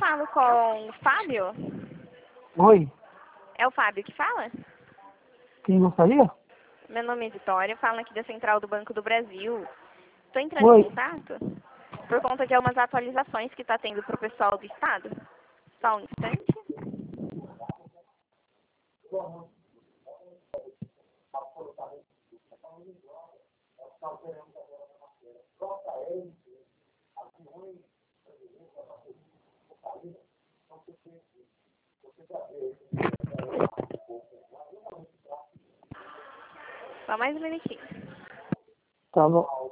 falo com o Fábio? Oi, É o Fábio que fala? quem gostaria? Meu nome é Vitória, falo aqui da Central do Banco do Brasil. Estou entrando Oi. em contato por conta de algumas atualizações que está tendo para o pessoal do Estado. Só um instante. Só mais um minutinho. Tá bom.